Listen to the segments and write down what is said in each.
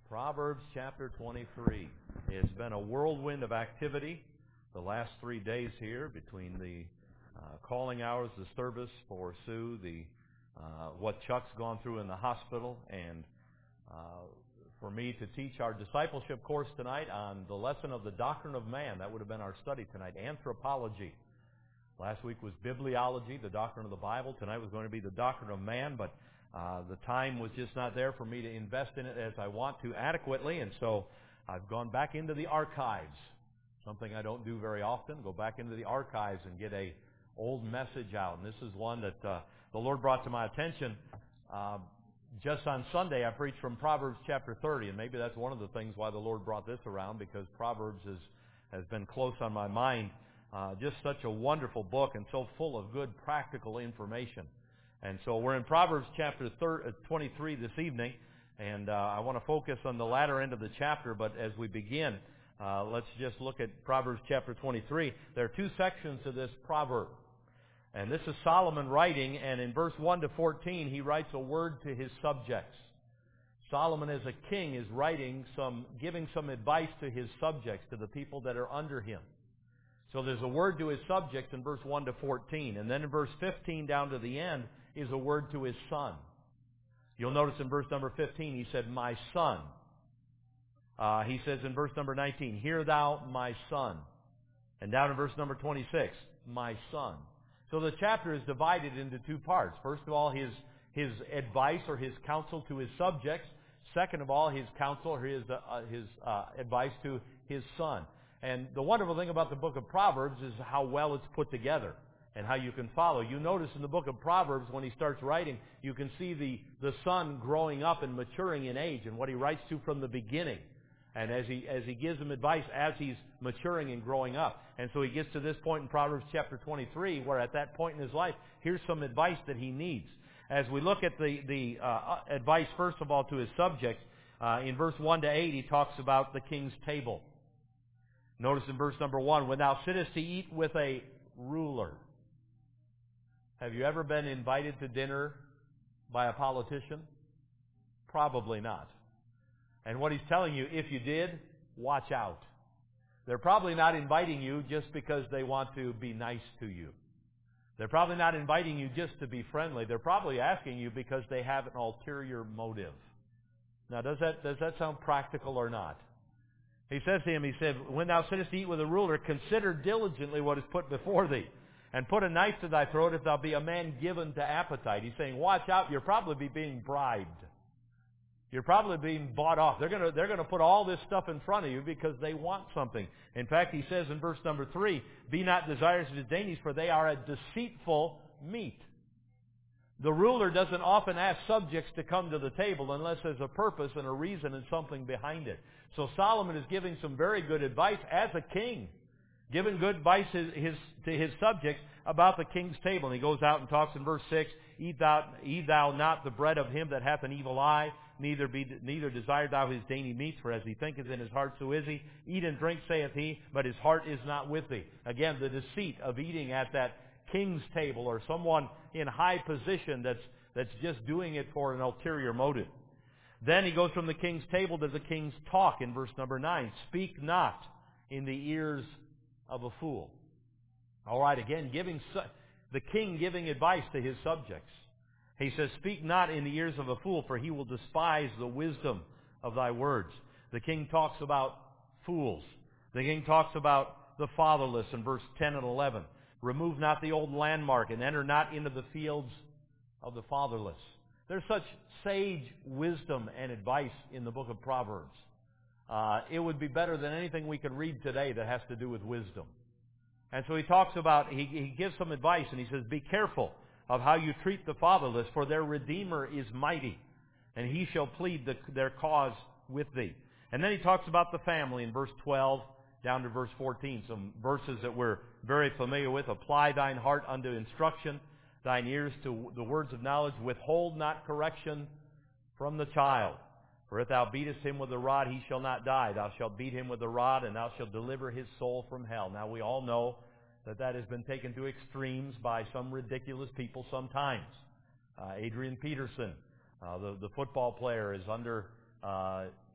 Proverbs chapter 23. It's been a whirlwind of activity the last 3 days here between the calling hours, the service for Sue, what Chuck's gone through in the hospital, and for me to teach our discipleship course tonight on the lesson of the doctrine of man. That would have been our study tonight, anthropology. Last week was bibliology, the doctrine of the Bible. Tonight was going to be the doctrine of man, but the time was just not there for me to invest in it as I want to adequately, and so I've gone back into the archives, something I don't do very often, go back into the archives and get a old message out. And this is one that the Lord brought to my attention. Just on Sunday, I preached from Proverbs chapter 30, and maybe that's one of the things why the Lord brought this around, because Proverbs has been close on my mind. Just such a wonderful book and so full of good practical information. And so we're in Proverbs chapter 23 this evening, and I want to focus on the latter end of the chapter, but as we begin, let's just look at Proverbs chapter 23. There are two sections to this proverb, and this is Solomon writing, and in verse 1 to 14, he writes a word to his subjects. Solomon, as a king, is giving some advice to his subjects, to the people that are under him. So there's a word to his subjects in verse 1 to 14, and then in verse 15 down to the end is a word to his son. You'll notice in verse number 15 he said, "My son." He says in verse number 19, "Hear thou, my son." And down in verse number 26, "My son." So the chapter is divided into two parts. First of all, his advice or his counsel to his subjects. Second of all, his counsel or his advice to his son. And the wonderful thing about the book of Proverbs is how well it's put together and how you can follow. You notice in the book of Proverbs, when he starts writing, you can see the son growing up and maturing in age and what he writes to from the beginning. And as he gives him advice as he's maturing and growing up. And so he gets to this point in Proverbs chapter 23, where at that point in his life, here's some advice that he needs. As we look at the advice, first of all, to his subjects, in verse 1 to 8, he talks about the king's table. Notice in verse number 1, "When thou sittest to eat with a ruler." Have you ever been invited to dinner by a politician? Probably not. And what he's telling you, if you did, watch out. They're probably not inviting you just because they want to be nice to you. They're probably not inviting you just to be friendly. They're probably asking you because they have an ulterior motive. Now, does that sound practical or not? He says to him, he said, "When thou sittest to eat with a ruler, consider diligently what is put before thee, and put a knife to thy throat if thou be a man given to appetite." He's saying, watch out, you'll probably be being bribed. You're probably being bought off. They're going to put all this stuff in front of you because they want something. In fact, he says in verse number 3, "Be not desirous of his dainties, for they are a deceitful meat." The ruler doesn't often ask subjects to come to the table unless there's a purpose and a reason and something behind it. So Solomon is giving some very good advice as a king, giving good advice to his subjects about the king's table. And he goes out and talks in verse 6, Eat thou not the bread of him that hath an evil eye, neither desire thou his dainty meats, for as he thinketh in his heart, so is he. Eat and drink, saith he, but his heart is not with thee." Again, the deceit of eating at that king's table, or someone in high position that's just doing it for an ulterior motive. Then he goes from the king's table to the king's talk in verse number 9. "Speak not in the ears of a fool." All right, again, the king giving advice to his subjects. He says, "Speak not in the ears of a fool, for he will despise the wisdom of thy words." The king talks about fools. The king talks about the fatherless in verse 10 and 11. "Remove not the old landmark, and enter not into the fields of the fatherless." There's such sage wisdom and advice in the book of Proverbs. It would be better than anything we could read today that has to do with wisdom. And so he talks about, he gives some advice, and he says, "Be careful of how you treat the fatherless, for their Redeemer is mighty, and he shall plead their cause with thee." And then he talks about the family in verse 12 down to verse 14, some verses that we're very familiar with. "Apply thine heart unto instruction, thine ears to the words of knowledge. Withhold not correction from the child. For if thou beatest him with a rod, he shall not die. Thou shalt beat him with a rod, and thou shalt deliver his soul from hell." Now, we all know that has been taken to extremes by some ridiculous people sometimes. Adrian Peterson, the football player, is under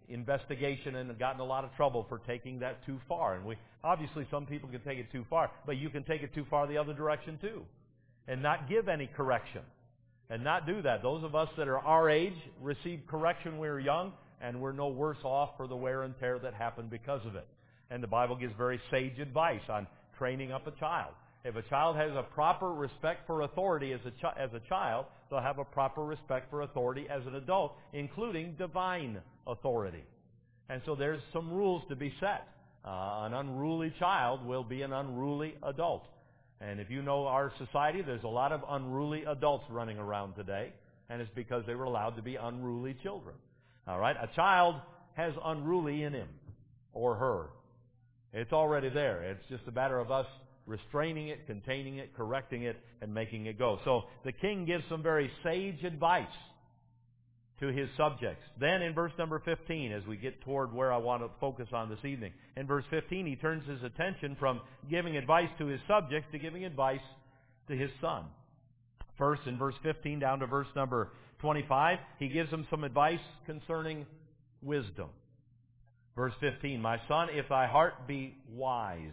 investigation and gotten a lot of trouble for taking that too far. And obviously some people can take it too far, but you can take it too far the other direction too, and not give any correction, and not do that. Those of us that are our age received correction when we were young, and we're no worse off for the wear and tear that happened because of it. And the Bible gives very sage advice on training up a child. If a child has a proper respect for authority as a child, they'll have a proper respect for authority as an adult, including divine authority. And so there's some rules to be set. An unruly child will be an unruly adult. And if you know our society, there's a lot of unruly adults running around today, and it's because they were allowed to be unruly children. All right? A child has unruly in him or her. It's already there. It's just a matter of us restraining it, containing it, correcting it, and making it go. So the king gives some very sage advice to his subjects. Then in verse number 15, as we get toward where I want to focus on this evening, in verse 15 he turns his attention from giving advice to his subjects to giving advice to his son. First, in verse 15 down to verse number 25, he gives them some advice concerning wisdom. Verse 15, my son, if thy heart be wise,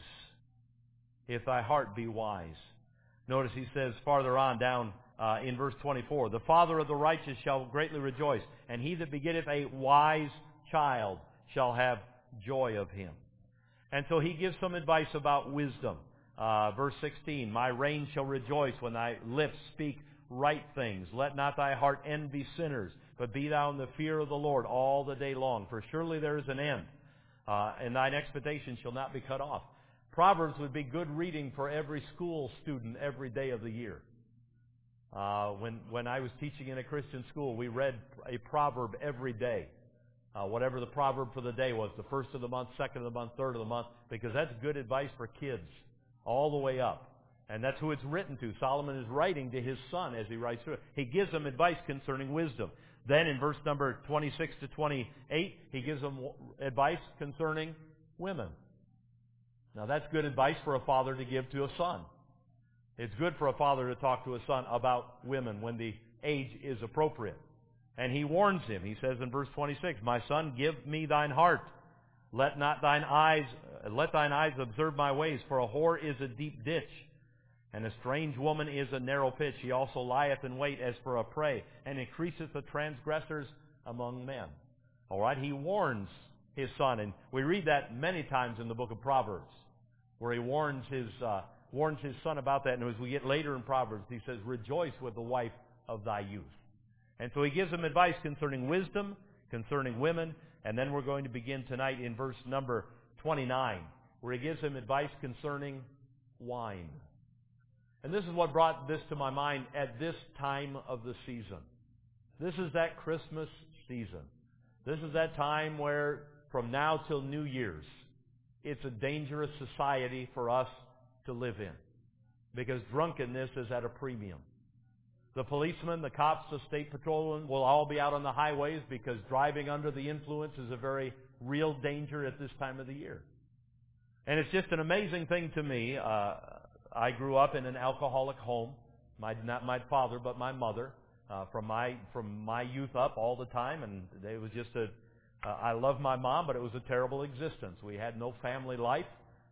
if thy heart be wise. Notice he says farther on down in verse 24, the father of the righteous shall greatly rejoice, and he that begetteth a wise child shall have joy of him. And so he gives some advice about wisdom. Verse 16, my reign shall rejoice when thy lips speak right things. Let not thy heart envy sinners, but be thou in the fear of the Lord all the day long. For surely there is an end, and thine expectation shall not be cut off. Proverbs would be good reading for every school student every day of the year. When I was teaching in a Christian school, we read a proverb every day. Whatever the proverb for the day was, the first of the month, second of the month, third of the month, because that's good advice for kids all the way up. And that's who it's written to. Solomon is writing to his son as he writes through it. He gives them advice concerning wisdom. Then in verse number 26 to 28, he gives them advice concerning women. Now that's good advice for a father to give to a son. It's good for a father to talk to a son about women when the age is appropriate. And he warns him. He says in verse 26, my son, give me thine heart. Let thine eyes observe my ways, for a whore is a deep ditch, and a strange woman is a narrow pit. She also lieth in wait as for a prey, and increaseth the transgressors among men. All right, he warns his son, and we read that many times in the book of Proverbs, where he warns his son about that. And as we get later in Proverbs, he says, rejoice with the wife of thy youth. And so he gives them advice concerning wisdom, concerning women, and then we're going to begin tonight in verse number 29, where he gives them advice concerning wine. And this is what brought this to my mind at this time of the season. This is that Christmas season. This is that time where from now till New Year's, it's a dangerous society for us to live in, because drunkenness is at a premium. The policemen, the cops, the state patrolmen will all be out on the highways, because driving under the influence is a very real danger at this time of the year. And it's just an amazing thing to me. I grew up in an alcoholic home. Not my father, but my mother. From my youth up all the time, and it was just I loved my mom, but it was a terrible existence. We had no family life.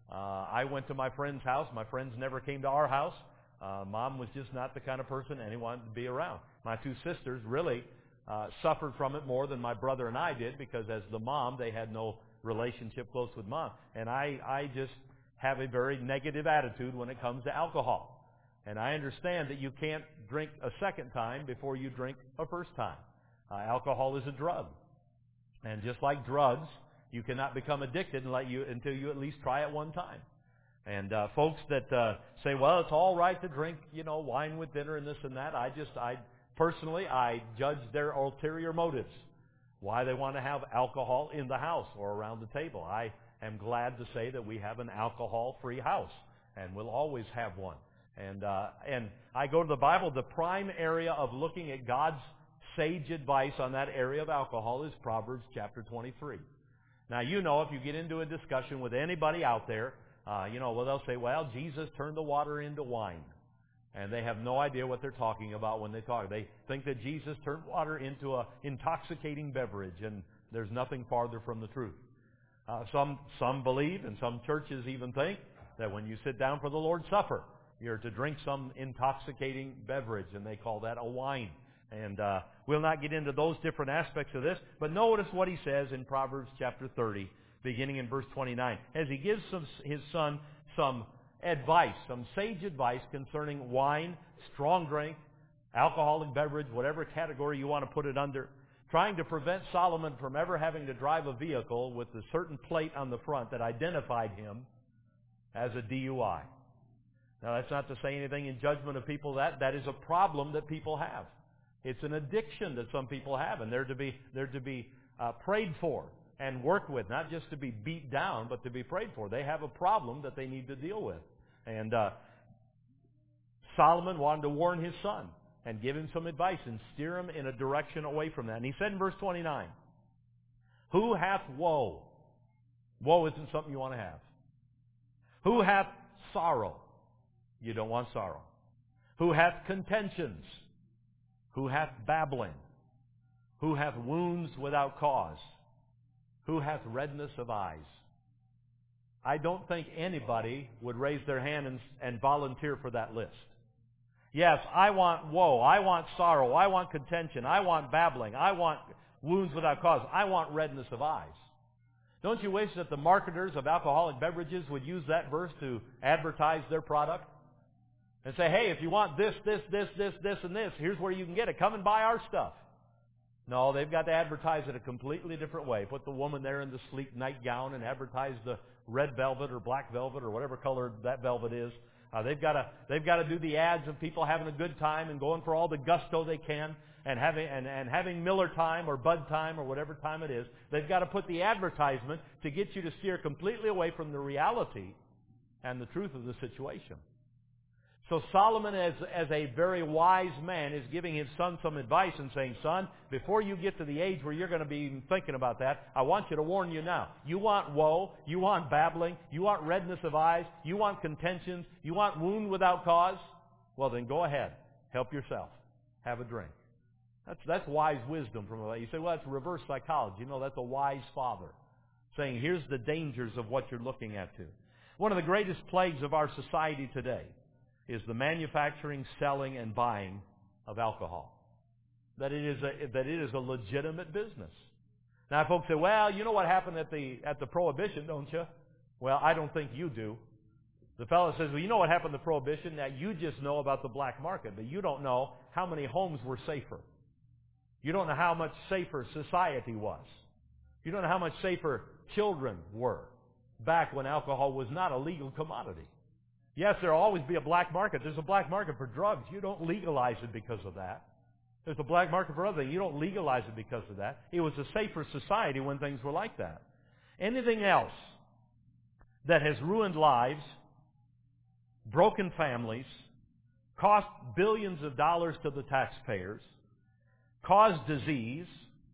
I went to my friend's house. My friends never came to our house. Mom was just not the kind of person anyone wanted to be around. My two sisters really suffered from it more than my brother and I did, because as the mom, they had no relationship close with mom. And I just have a very negative attitude when it comes to alcohol. And I understand that you can't drink a second time before you drink a first time. Alcohol is a drug. And just like drugs, you cannot become addicted until you at least try it one time. And folks that say, well, it's all right to drink, wine with dinner and this and that, I personally judge their ulterior motives, why they want to have alcohol in the house or around the table. I am glad to say that we have an alcohol-free house, and we'll always have one. And I go to the Bible. The prime area of looking at God's sage advice on that area of alcohol is Proverbs chapter 23. Now, if you get into a discussion with anybody out there, they'll say, well, Jesus turned the water into wine. And they have no idea what they're talking about when they talk. They think that Jesus turned water into an intoxicating beverage. And There's nothing farther from the truth. Some believe, and some churches even think, that when you sit down for the Lord's Supper, you're to drink some intoxicating beverage, and they call that a wine. And we'll not get into those different aspects of this, but notice what he says in Proverbs chapter 30, beginning in verse 29, as he gives his son some advice, some sage advice concerning wine, strong drink, alcoholic beverage, whatever category you want to put it under, trying to prevent Solomon from ever having to drive a vehicle with a certain plate on the front that identified him as a DUI. Now, that's not to say anything in judgment of people. That is a problem that people have. It's an addiction that some people have, and they're to be prayed for and worked with, not just to be beat down, but to be prayed for. They have a problem that they need to deal with. And Solomon wanted to warn his son and give him some advice and steer him in a direction away from that. And he said in verse 29, "Who hath woe?" Woe isn't something you want to have. "Who hath sorrow?" You don't want sorrow. "Who hath contentions?" "Who hath babbling?" "Who hath wounds without cause?" "Who hath redness of eyes?" I don't think anybody would raise their hand and volunteer for that list. Yes, I want woe. I want sorrow. I want contention. I want babbling. I want wounds without cause. I want redness of eyes. Don't you wish that the marketers of alcoholic beverages would use that verse to advertise their product? And say, hey, if you want this, and this, here's where you can get it. Come and buy our stuff. No, they've got to advertise it a completely different way. Put the woman there in the sleek nightgown and advertise the red velvet or black velvet or whatever color that velvet is. They've got to do the ads of people having a good time and going for all the gusto they can and having Miller time or Bud time or whatever time it is. They've got to put the advertisement to get you to steer completely away from the reality and the truth of the situation. So Solomon, as a very wise man, is giving his son some advice and saying, son, before you get to the age where you're going to be even thinking about that, I want you to warn you now. You want woe, you want babbling, you want redness of eyes, you want contentions, you want wound without cause? Well, then go ahead. Help yourself. Have a drink. That's wise wisdom from a. You say, well, that's reverse psychology. No, that's a wise father saying, here's the dangers of what you're looking at too. One of the greatest plagues of our society today is the manufacturing, selling, and buying of alcohol. That it is a legitimate business. Now, folks say, well, you know what happened at the Prohibition, don't you? Well, I don't think you do. The fellow says, well, you know what happened at Prohibition? Now, you just know about the black market, but you don't know how many homes were safer. You don't know how much safer society was. You don't know how much safer children were back when alcohol was not a legal commodity. Yes, there will always be a black market. There's a black market for drugs. You don't legalize it because of that. There's a black market for other things. You don't legalize it because of that. It was a safer society when things were like that. Anything else that has ruined lives, broken families, cost billions of dollars to the taxpayers, caused disease,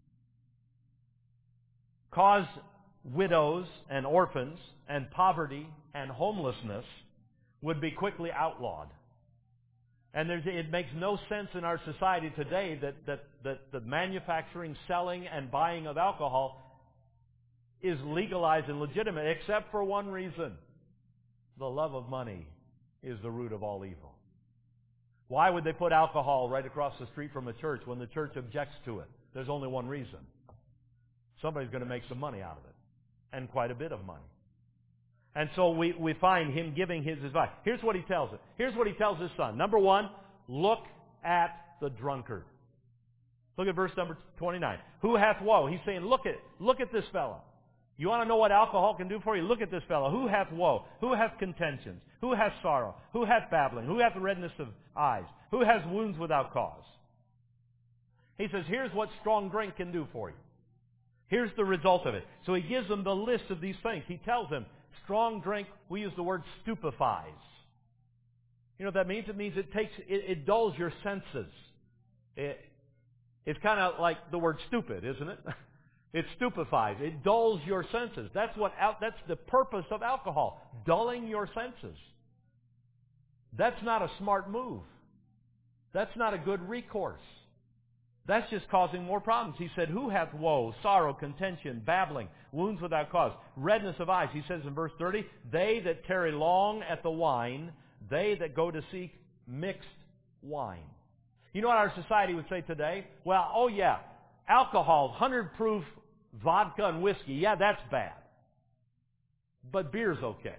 caused widows and orphans and poverty and homelessness would be quickly outlawed. And it makes no sense in our society today that the manufacturing, selling, and buying of alcohol is legalized and legitimate, except for one reason. The love of money is the root of all evil. Why would they put alcohol right across the street from a church when the church objects to it? There's only one reason. Somebody's going to make some money out of it, and quite a bit of money. And so we find him giving his advice. Here's what he tells it. Here's what he tells his son. Number one, look at the drunkard. Look at verse number 29. Who hath woe? He's saying, look at this fellow. You want to know what alcohol can do for you? Look at this fellow. Who hath woe? Who hath contentions? Who hath sorrow? Who hath babbling? Who hath redness of eyes? Who has wounds without cause? He says, here's what strong drink can do for you. Here's the result of it. So he gives them the list of these things. He tells them, strong drink, we use the word stupefies. You know what that means? It means it dulls your senses. It's kind of like the word stupid, isn't it? It stupefies. It dulls your senses. That's the purpose of alcohol, dulling your senses. That's not a smart move. That's not a good recourse. That's just causing more problems. He said, who hath woe, sorrow, contention, babbling, wounds without cause, redness of eyes? He says in verse 30, they that tarry long at the wine, they that go to seek mixed wine. You know what our society would say today? Well, oh yeah, alcohol, 100 proof vodka and whiskey, yeah, that's bad. But beer's okay.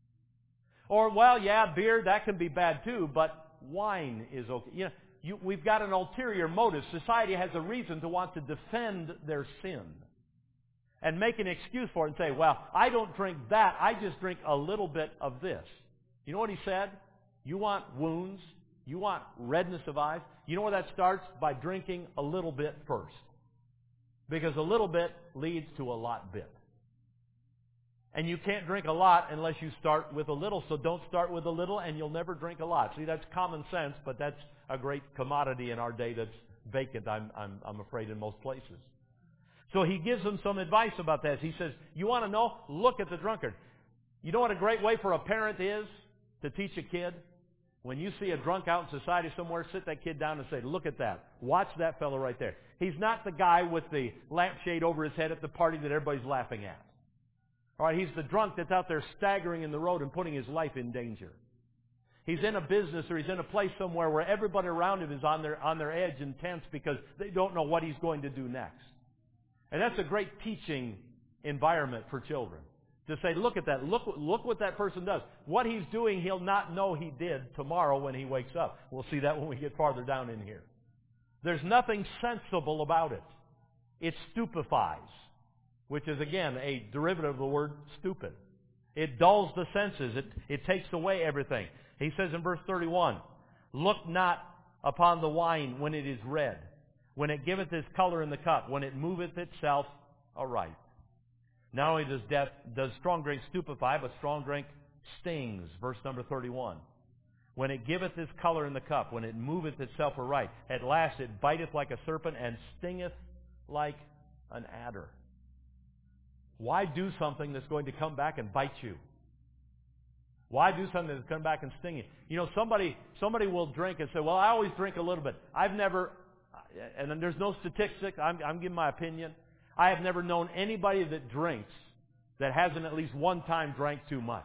Or, well, yeah, beer, that can be bad too, but wine is okay. You know, we've got an ulterior motive. Society has a reason to want to defend their sin and make an excuse for it and say, well, I don't drink that, I just drink a little bit of this. You know what he said? You want wounds? You want redness of eyes? You know where that starts? By drinking a little bit first. Because a little bit leads to a lot bit. And you can't drink a lot unless you start with a little. So don't start with a little and you'll never drink a lot. See, that's common sense, but that's a great commodity in our day that's vacant, I'm afraid, in most places. So he gives them some advice about that. He says, you want to know? Look at the drunkard. You know what a great way for a parent is to teach a kid? When you see a drunk out in society somewhere, sit that kid down and say, look at that. Watch that fellow right there. He's not the guy with the lampshade over his head at the party that everybody's laughing at. All right, he's the drunk that's out there staggering in the road and putting his life in danger. He's in a business or he's in a place somewhere where everybody around him is on their edge and tense because they don't know what he's going to do next. And that's a great teaching environment for children. To say, look at that. Look what that person does. What he's doing, he'll not know he did tomorrow when he wakes up. We'll see that when we get farther down in here. There's nothing sensible about it. It stupefies, which is, again, a derivative of the word stupid. It dulls the senses. It takes away everything. He says in verse 31, look not upon the wine when it is red, when it giveth his color in the cup, when it moveth itself aright. Not only does strong drink stupefy, but strong drink stings. Verse number 31. When it giveth his color in the cup, when it moveth itself aright, at last it biteth like a serpent and stingeth like an adder. Why do something that's going to come back and bite you? Why do something that's come back and sting you? You know, somebody will drink and say, well, I always drink a little bit. I've never, and there's no statistics, I'm giving my opinion. I have never known anybody that drinks that hasn't at least one time drank too much.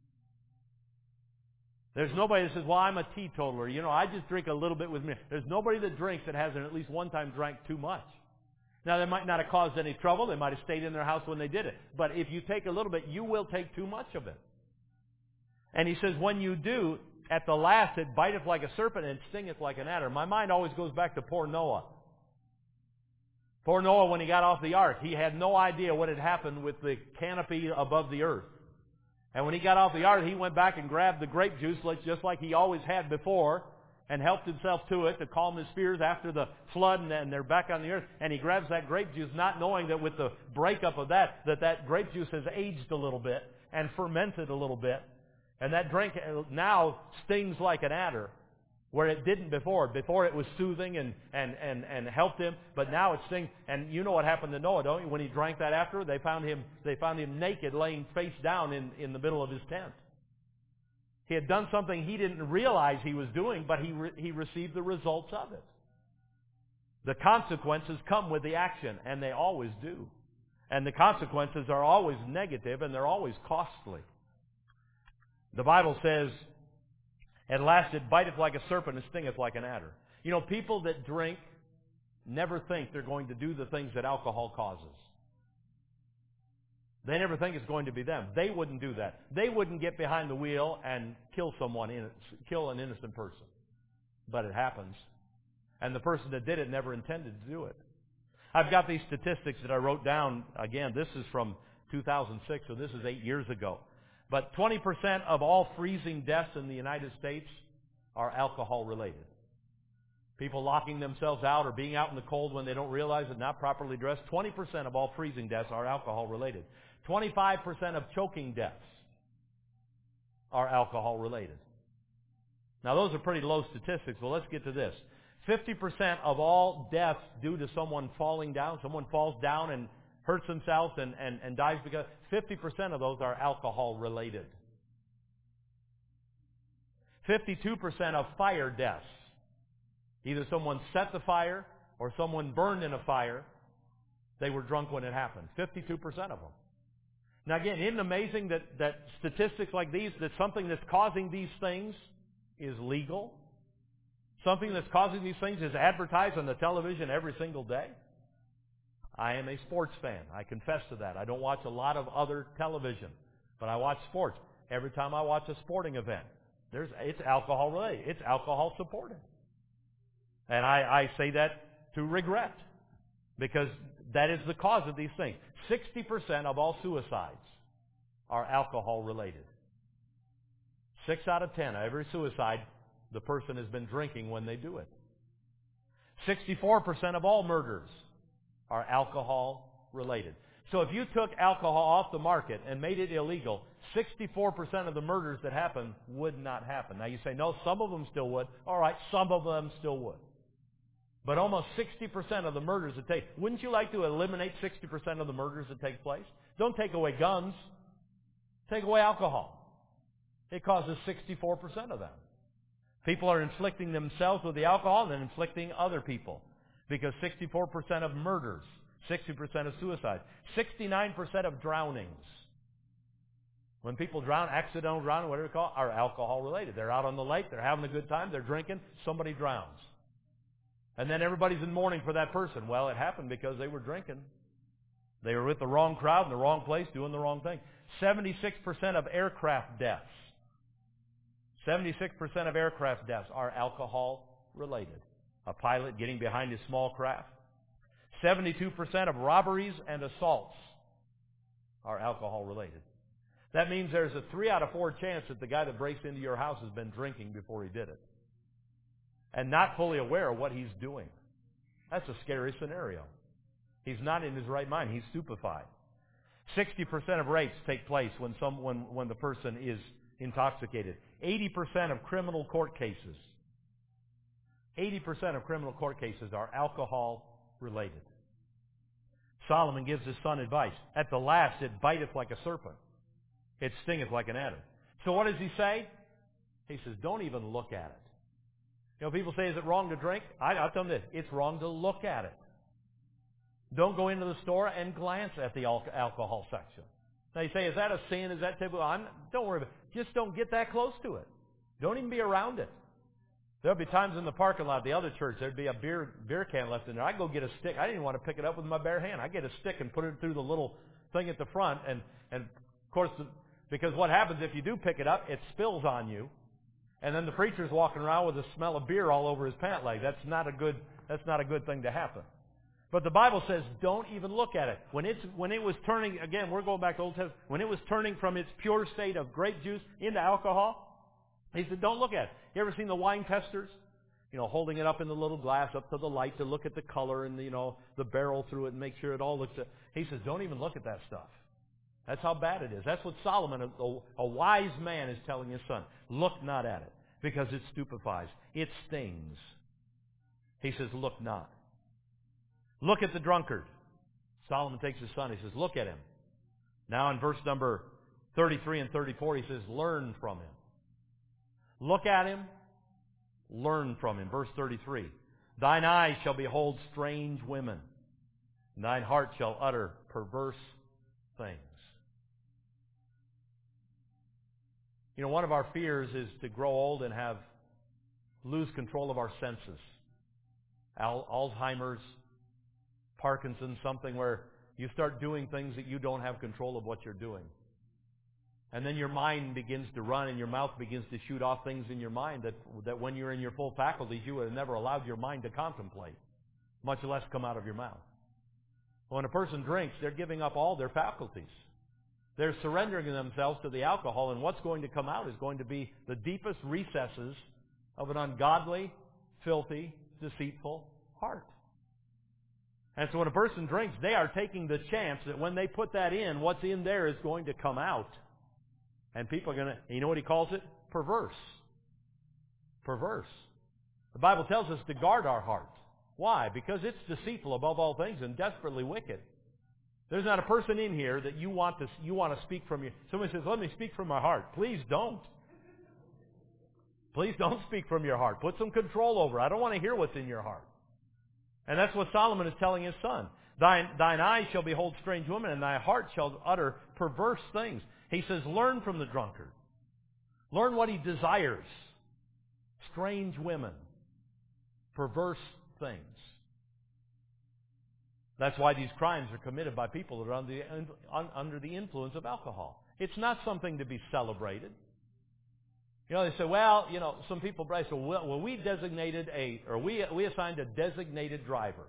There's nobody that says, well, I'm a teetotaler. You know, I just drink a little bit with me. There's nobody that drinks that hasn't at least one time drank too much. Now, they might not have caused any trouble. They might have stayed in their house when they did it. But if you take a little bit, you will take too much of it. And he says, when you do, at the last it biteth like a serpent and stingeth like an adder. My mind always goes back to poor Noah. Poor Noah, when he got off the ark, he had no idea what had happened with the canopy above the earth. And when he got off the ark, he went back and grabbed the grape juice just like he always had before and helped himself to it to calm his fears after the flood, and they're back on the earth. And he grabs that grape juice, not knowing that with the breakup of that grape juice has aged a little bit and fermented a little bit. And that drink now stings like an adder, where it didn't before. Before it was soothing and helped him, but now it stings. And you know what happened to Noah, don't you? When he drank that after, they found him naked, laying face down in the middle of his tent. He had done something he didn't realize he was doing, but he received the results of it. The consequences come with the action, and they always do. And the consequences are always negative, and they're always costly. The Bible says, at last it biteth like a serpent and stingeth like an adder. You know, people that drink never think they're going to do the things that alcohol causes. They never think it's going to be them. They wouldn't do that. They wouldn't get behind the wheel and kill an innocent person. But it happens. And the person that did it never intended to do it. I've got these statistics that I wrote down. Again, this is from 2006, so this is 8 years ago. But 20% of all freezing deaths in the United States are alcohol related. People locking themselves out or being out in the cold when they don't realize it, not properly dressed. 20% of all freezing deaths are alcohol related. 25% of choking deaths are alcohol related. Now those are pretty low statistics, but let's get to this. 50% of all deaths due to someone falling down, someone falls down and hurts themselves and dies because 50% of those are alcohol related. 52% of fire deaths. Either someone set the fire or someone burned in a fire, they were drunk when it happened. 52% of them. Now again, isn't it amazing that statistics like these, that something that's causing these things is legal? Something that's causing these things is advertised on the television every single day? I am a sports fan. I confess to that. I don't watch a lot of other television, but I watch sports. Every time I watch a sporting event, it's alcohol related. It's alcohol supported. And I say that to regret, because that is the cause of these things. 60% of all suicides are alcohol related. 6 out of 10 of every suicide, the person has been drinking when they do it. 64% of all murders are alcohol related. So if you took alcohol off the market and made it illegal, 64% of the murders that happen would not happen. Now you say, no, some of them still would. All right, some of them still would. But almost 60% of the murders that take, wouldn't you like to eliminate 60% of the murders that take place? Don't take away guns. Take away alcohol. It causes 64% of them. People are inflicting themselves with the alcohol and then inflicting other people. Because 64% of murders, 60% of suicides, 69% of drownings. When people drown, accidental drowning, whatever you call it, are alcohol related. They're out on the lake, they're having a good time, they're drinking, somebody drowns. And then everybody's in mourning for that person. Well, it happened because they were drinking. They were with the wrong crowd in the wrong place doing the wrong thing. 76% of aircraft deaths. 76% of aircraft deaths are alcohol related. A pilot getting behind his small craft. 72% of robberies and assaults are alcohol related. That means there's a 3 out of 4 chance that the guy that breaks into your house has been drinking before he did it. And not fully aware of what he's doing. That's a scary scenario. He's not in his right mind. He's stupefied. 60% of rapes take place when the person is intoxicated. 80% of criminal court cases. 80% of criminal court cases are alcohol related. Solomon gives his son advice. At the last it biteth like a serpent. It stingeth like an adder. So what does he say? He says, don't even look at it. You know, people say, is it wrong to drink? I'll tell them this. It's wrong to look at it. Don't go into the store and glance at the alcohol section. Now you say, is that a sin? Is that typical? Don't worry about it. Just don't get that close to it. Don't even be around it. There'll be times in the parking lot of the other church, there'd be a beer can left in there. I'd go get a stick. I didn't want to pick it up with my bare hand. I'd get a stick and put it through the little thing at the front. And of course, because what happens if you do pick it up, it spills on you. And then the preacher's walking around with the smell of beer all over his pant leg. That's not a good thing to happen. But the Bible says, don't even look at it. When it was turning, again, we're going back to Old Testament, when it was turning from its pure state of grape juice into alcohol, he said, don't look at it. You ever seen the wine testers? You know, holding it up in the little glass up to the light to look at the color and, the barrel through it and make sure it all looks. He says, don't even look at that stuff. That's how bad it is. That's what Solomon, a wise man, is telling his son. Look not at it, because it stupefies. It stings. He says, look not. Look at the drunkard. Solomon takes his son. He says, look at him. Now in verse number 33 and 34, he says, learn from him. Look at him. Learn from him. Verse 33. Thine eyes shall behold strange women, and thine heart shall utter perverse things. You know, one of our fears is to grow old and lose control of our senses. Alzheimer's, Parkinson's, something where you start doing things that you don't have control of what you're doing. And then your mind begins to run and your mouth begins to shoot off things in your mind that when you're in your full faculties, you would have never allowed your mind to contemplate, much less come out of your mouth. When a person drinks, they're giving up all their faculties. They're surrendering themselves to the alcohol, and what's going to come out is going to be the deepest recesses of an ungodly, filthy, deceitful heart. And so when a person drinks, they are taking the chance that when they put that in, what's in there is going to come out. And people are going to, you know what he calls it? Perverse. Perverse. The Bible tells us to guard our heart. Why? Because it's deceitful above all things and desperately wicked. There's not a person in here that you want to speak from your... Somebody says, let me speak from my heart. Please don't. Please don't speak from your heart. Put some control over it. I don't want to hear what's in your heart. And that's what Solomon is telling his son. Thine eyes shall behold strange women, and thy heart shall utter perverse things. He says, learn from the drunkard. Learn what he desires. Strange women. Perverse things. That's why these crimes are committed by people that are under the influence of alcohol. It's not something to be celebrated. You know, they say, well, you know, some people say, well, we designated we assigned a designated driver.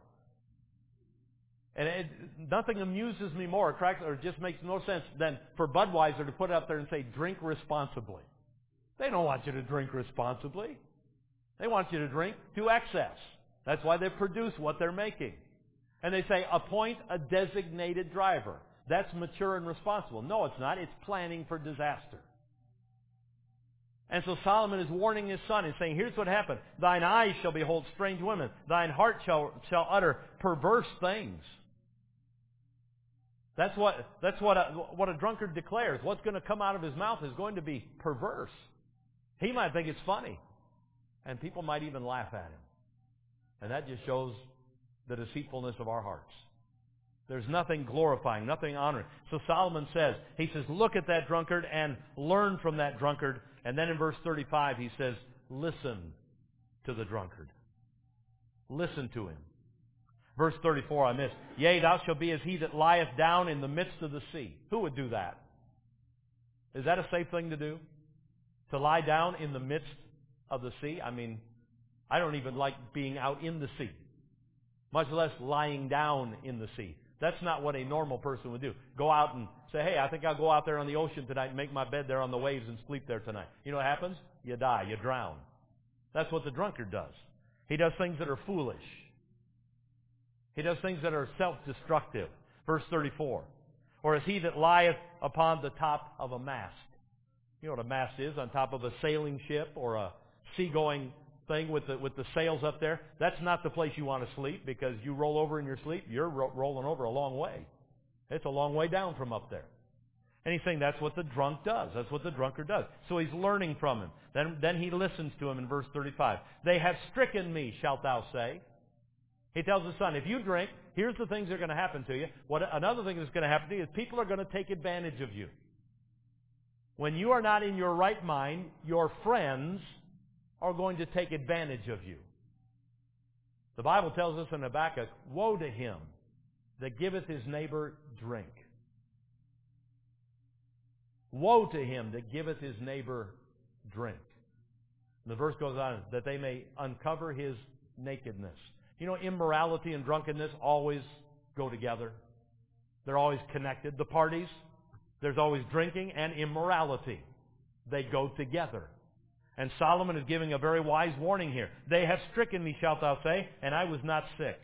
And nothing amuses me more, or just makes no sense than for Budweiser to put it up there and say, drink responsibly. They don't want you to drink responsibly. They want you to drink to excess. That's why they produce what they're making. And they say, appoint a designated driver. That's mature and responsible. No, it's not. It's planning for disaster. And so Solomon is warning his son. He's saying, here's what happened. Thine eyes shall behold strange women. Thine heart shall utter perverse things. That's what a drunkard declares. What's going to come out of his mouth is going to be perverse. He might think it's funny. And people might even laugh at him. And that just shows the deceitfulness of our hearts. There's nothing glorifying, nothing honoring. So Solomon says, he says, look at that drunkard and learn from that drunkard. And then in verse 35 he says, listen to the drunkard. Listen to him. Verse 34 I missed. Yea, thou shalt be as he that lieth down in the midst of the sea. Who would do that? Is that a safe thing to do? To lie down in the midst of the sea? I mean, I don't even like being out in the sea, much less lying down in the sea. That's not what a normal person would do. Go out and say, hey, I think I'll go out there on the ocean tonight and make my bed there on the waves and sleep there tonight. You know what happens? You die. You drown. That's what the drunkard does. He does things that are foolish. He does things that are self-destructive. Verse 34. Or as he that lieth upon the top of a mast. You know what a mast is? On top of a sailing ship or a seagoing thing with the sails up there. That's not the place you want to sleep, because you roll over in your sleep, you're rolling over a long way. It's a long way down from up there. And he's saying that's what the drunk does. That's what the drunkard does. So he's learning from him. Then he listens to him in verse 35. They have stricken me, shalt thou say. He tells his son, if you drink, here's the things that are going to happen to you. Another thing that's going to happen to you is people are going to take advantage of you. When you are not in your right mind, your friends are going to take advantage of you. The Bible tells us in Habakkuk, woe to him that giveth his neighbor drink. Woe to him that giveth his neighbor drink. And the verse goes on, that they may uncover his nakedness. You know, immorality and drunkenness always go together. They're always connected. The parties, there's always drinking and immorality. They go together. And Solomon is giving a very wise warning here. They have stricken me, shalt thou say, and I was not sick.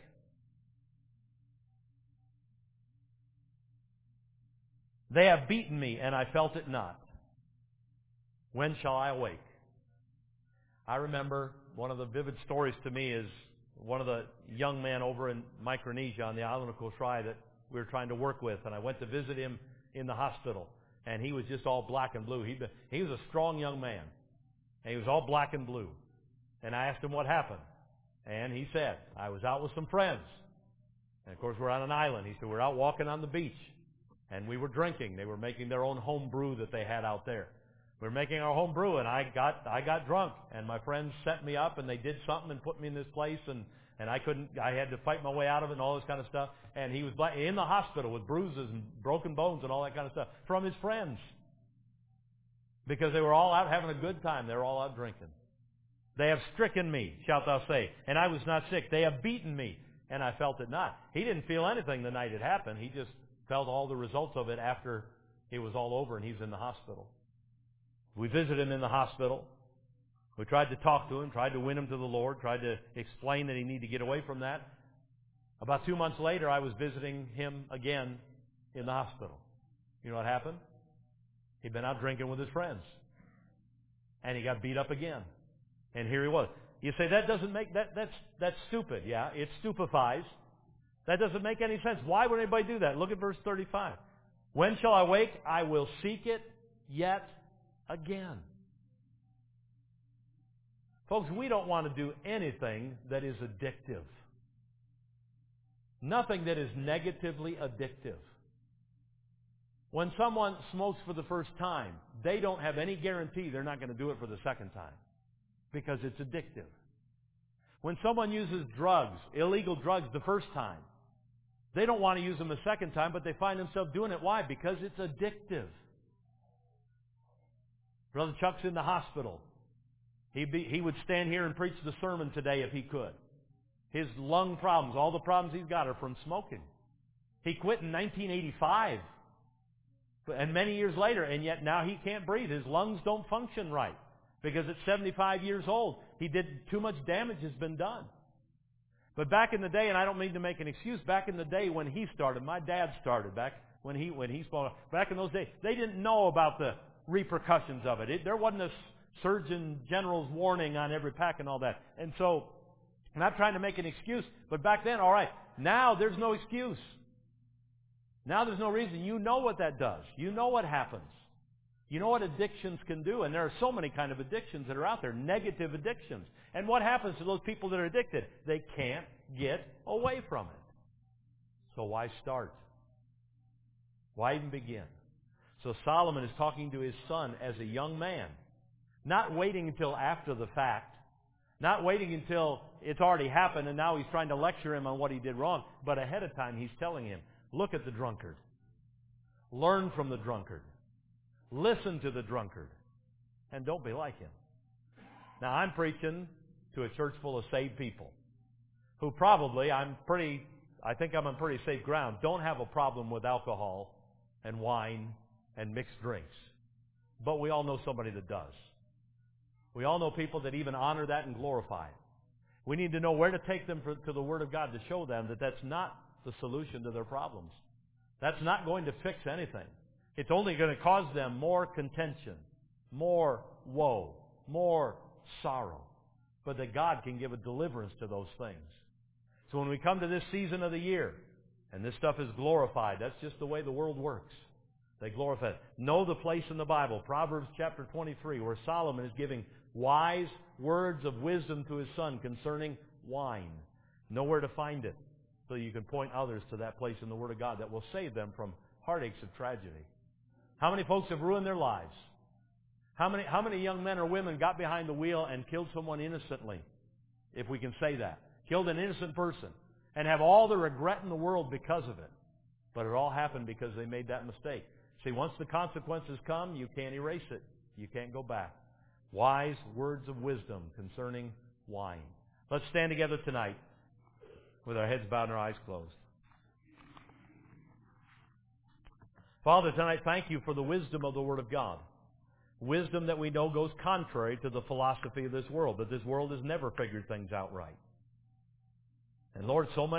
They have beaten me, and I felt it not. When shall I awake? I remember one of the vivid stories to me is one of the young men over in Micronesia on the island of Kosrae that we were trying to work with, and I went to visit him in the hospital, and he was just all black and blue. He was a strong young man, and he was all black and blue. And I asked him what happened, and he said, I was out with some friends. And of course, we're on an island. He said, we're out walking on the beach, and we were drinking. They were making their own home brew that they had out there. We were making our home brew, and I got drunk, and my friends set me up, and they did something and put me in this place, and I had to fight my way out of it and all this kind of stuff. And he was in the hospital with bruises and broken bones and all that kind of stuff from his friends, because they were all out having a good time. They were all out drinking. They have stricken me, shalt thou say, and I was not sick. They have beaten me, and I felt it not. He didn't feel anything the night it happened. He just felt all the results of it after it was all over and he was in the hospital. We visited him in the hospital. We tried to talk to him, tried to win him to the Lord, tried to explain that he needed to get away from that. About 2 months later, I was visiting him again in the hospital. You know what happened? He'd been out drinking with his friends. And he got beat up again. And here he was. You say, that doesn't make, that's stupid. Yeah, it stupefies. That doesn't make any sense. Why would anybody do that? Look at verse 35. When shall I wake? I will seek it yet again. Folks, we don't want to do anything that is addictive. Nothing that is negatively addictive. When someone smokes for the first time, they don't have any guarantee they're not going to do it for the second time because it's addictive. When someone uses drugs, illegal drugs, the first time, they don't want to use them a second time, but they find themselves doing it. Why? Because it's addictive. Brother Chuck's in the hospital. He would stand here and preach the sermon today if he could. His lung problems, all the problems he's got are from smoking. He quit in 1985. And many years later, and yet now he can't breathe. His lungs don't function right. Because at 75 years old, too much damage has been done. But back in the day, and I don't mean to make an excuse, back in the day when he started, my dad started back when he spoke, back in those days, they didn't know about the repercussions of it. There wasn't a Surgeon General's warning on every pack and all that. And so, I'm not trying to make an excuse, but back then, all right, now there's no excuse. Now there's no reason. You know what that does. You know what happens. You know what addictions can do. And there are so many kind of addictions that are out there, negative addictions. And what happens to those people that are addicted? They can't get away from it. So why start? Why even begin? So Solomon is talking to his son as a young man, not waiting until after the fact, not waiting until it's already happened and now he's trying to lecture him on what he did wrong, but ahead of time he's telling him, look at the drunkard. Learn from the drunkard. Listen to the drunkard. And don't be like him. Now I'm preaching to a church full of saved people who probably, I think I'm on pretty safe ground, don't have a problem with alcohol and wine and mixed drinks. But we all know somebody that does. We all know people that even honor that and glorify it. We need to know where to take them to the Word of God to show them that that's not the solution to their problems. That's not going to fix anything. It's only going to cause them more contention, more woe, more sorrow. But that God can give a deliverance to those things. So when we come to this season of the year, and this stuff is glorified, that's just the way the world works. They glorify it. Know the place in the Bible, Proverbs chapter 23, where Solomon is giving wise words of wisdom to his son concerning wine. Know where to find it so you can point others to that place in the Word of God that will save them from heartaches of tragedy. How many folks have ruined their lives? How many young men or women got behind the wheel and killed someone innocently, if we can say that? Killed an innocent person and have all the regret in the world because of it. But it all happened because they made that mistake. See, once the consequences come, you can't erase it. You can't go back. Wise words of wisdom concerning wine. Let's stand together tonight with our heads bowed and our eyes closed. Father, tonight thank you for the wisdom of the Word of God. Wisdom that we know goes contrary to the philosophy of this world, that this world has never figured things out right. And Lord, so many